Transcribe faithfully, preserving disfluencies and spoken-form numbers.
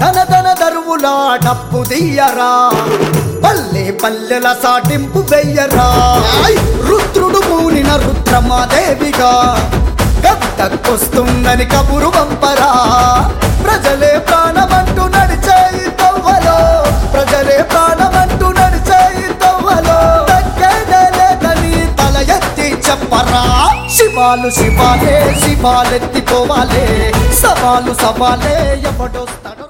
ధన ధన దరువులా డప్పు తీయరా పల్లె పల్లెల సాటింపు వెయ్యరా రుద్రుడు పూనిన రుద్రమాదేవిగా గద్దకొస్తుందని కబురు పంపరా ప్రజలే ప్రాణమంటూ నడిచే తవ్వలో ప్రజలే ప్రాణమంటూ నడిచే తవ్వలో తగ్గేదేలేదని తల ఎత్తి చెప్పరా శివాలు శివాలే శివాలెత్తిపోవాలే సవాలు సవాలే ఎవడొస్తాడు